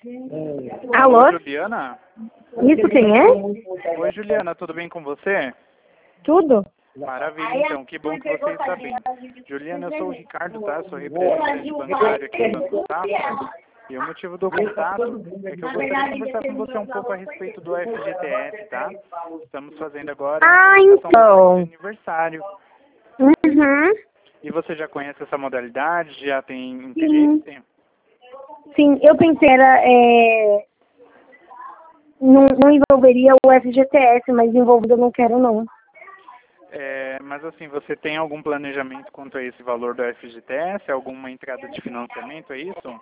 Alô? Oi, Juliana? Isso quem é? Oi, Juliana, tudo bem com você? Tudo? Maravilha, então, que bom que você está bem. Juliana, eu sou o Ricardo, tá? Sou representante bancário aqui do Banco Safra. E o motivo do contato é que eu gostaria de conversar com você um pouco a respeito do FGTS, tá? Estamos fazendo agora a implementação do Então. de aniversário. Uhum. E você já conhece essa modalidade? Já tem Sim. interesse? Sim, eu pensei não envolveria o FGTS, mas envolvido eu não quero não. Mas assim, você tem algum planejamento quanto a esse valor do FGTS? Alguma entrada de financiamento, é isso?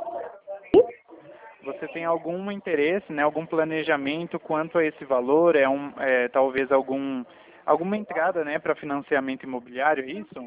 Você tem algum interesse, né, algum planejamento quanto a esse valor? Talvez alguma entrada, né, para financiamento imobiliário, é isso?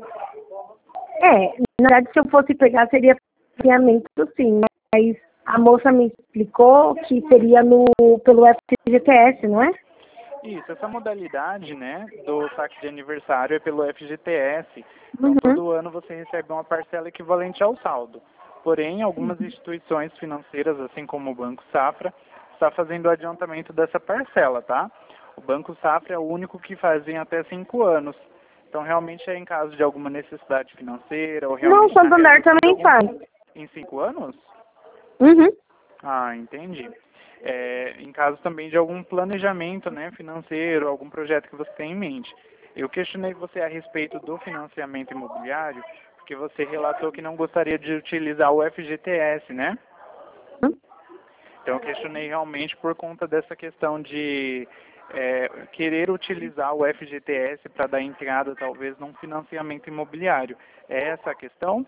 Na verdade, se eu fosse pegar, seria financiamento sim, mas a moça me explicou que seria pelo FGTS, não é? Isso, essa modalidade, né, do saque de aniversário é pelo FGTS. Então, Uhum. todo ano você recebe uma parcela equivalente ao saldo. Porém, algumas instituições financeiras, assim como o Banco Safra, está fazendo o adiantamento dessa parcela, tá? O Banco Safra é o único que faz em até 5 anos. Então, realmente é em caso de alguma necessidade financeira ou Não, realmente o Santander também faz. em 5 anos? Uhum. Ah, entendi. Em caso também de algum planejamento, né, financeiro, algum projeto que você tem em mente. Eu questionei você a respeito do financiamento imobiliário, porque você relatou que não gostaria de utilizar o FGTS, né? Então eu questionei realmente por conta dessa questão de querer utilizar o FGTS para dar entrada, talvez, num financiamento imobiliário. É essa a questão?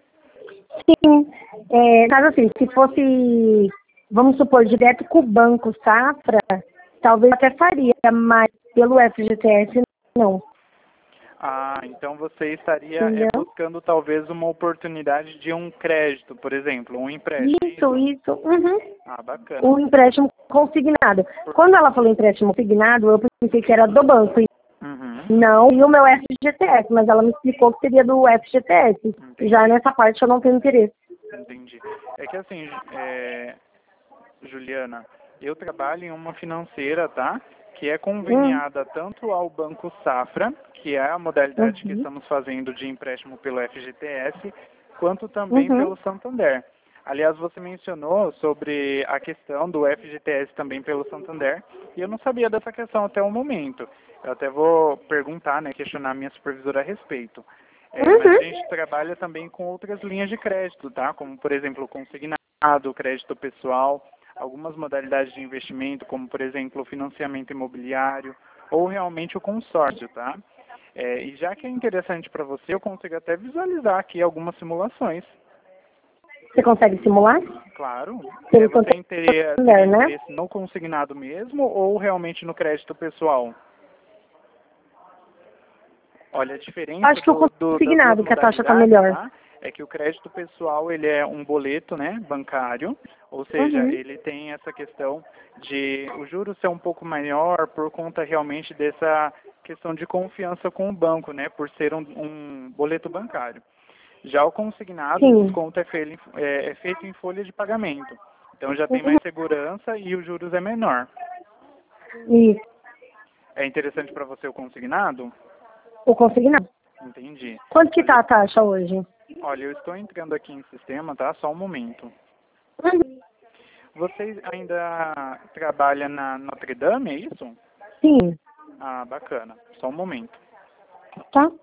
Sim. Caso assim, se fosse, vamos supor, direto com o Banco Safra, talvez até faria, mas pelo FGTS não. Ah, então você estaria Entendeu? buscando talvez uma oportunidade de um crédito, por exemplo, um empréstimo. Isso. Uhum. Ah, bacana. O empréstimo consignado. Quando ela falou empréstimo consignado, eu pensei que era do banco. Uhum. Não, e o meu FGTS, mas ela me explicou que seria do FGTS. Entendi. Já nessa parte eu não tenho interesse. Entendi. É que assim, Juliana, eu trabalho em uma financeira, tá? Que é conveniada tanto ao Banco Safra, que é a modalidade que Uhum. estamos fazendo de empréstimo pelo FGTS, quanto também Uhum. pelo Santander. Aliás, você mencionou sobre a questão do FGTS também pelo Santander, e eu não sabia dessa questão até o momento. Eu até vou perguntar, né, questionar a minha supervisora a respeito. Mas a gente trabalha também com outras linhas de crédito, tá? Como, por exemplo, o consignado, crédito pessoal, algumas modalidades de investimento, como, por exemplo, o financiamento imobiliário ou realmente o consórcio, tá? E já que é interessante para você, eu consigo até visualizar aqui algumas simulações. Você consegue simular? Claro. Pelo Você teria Santander, né? interesse no consignado mesmo ou realmente no crédito pessoal? Olha, a diferença Acho que o das duas consignado, que a taxa tá modalidades, melhor. tá? É que o crédito pessoal, ele é um boleto, né, bancário, ou seja, Uhum. ele tem essa questão de o juros ser um pouco maior por conta realmente dessa questão de confiança com o banco, né, por ser um boleto bancário. Já o consignado, o Sim. desconto é feito em folha de pagamento. Então já tem Uhum. mais segurança e os juros é menor. Isso. É interessante para você o consignado? O consignado. Entendi. Quanto que tá a taxa hoje? Olha, eu estou entrando aqui em sistema, tá? Só um momento. Uhum. Você ainda trabalha na Notre Dame, é isso? Sim. Ah, bacana. Só um momento. Tá?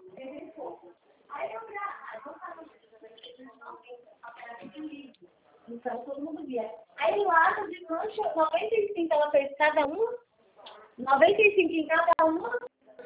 Então, todo mundo via. Aí lata de lanche, 95 ela fez cada uma, 95 em cada uma.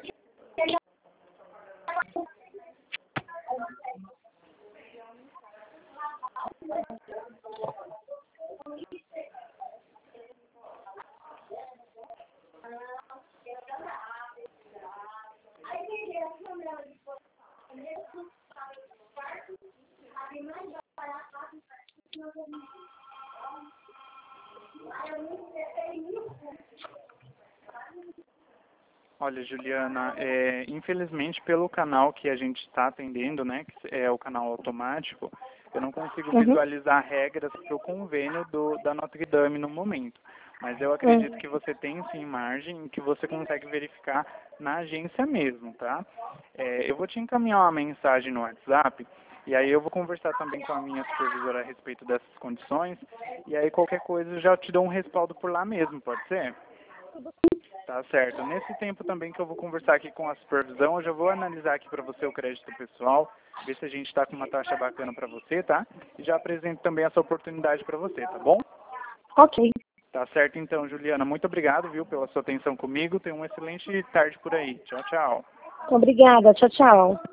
Olha, Juliana, infelizmente pelo canal que a gente está atendendo, né, que é o canal automático, Eu não consigo visualizar regras para o convênio da Notre Dame no momento. Mas eu acredito que você tem sim margem, que você consegue verificar na agência mesmo, tá? Eu vou te encaminhar uma mensagem no WhatsApp, e aí eu vou conversar também com a minha supervisora a respeito dessas condições, e aí qualquer coisa eu já te dou um respaldo por lá mesmo, pode ser? Tá certo. Nesse tempo também que eu vou conversar aqui com a supervisão, eu já vou analisar aqui para você o crédito pessoal, ver se a gente está com uma taxa bacana para você, tá? E já apresento também essa oportunidade para você, tá bom? Ok. Tá certo então, Juliana. Muito obrigado, viu, pela sua atenção comigo. Tenha uma excelente tarde por aí. Tchau, tchau. Obrigada. Tchau, tchau.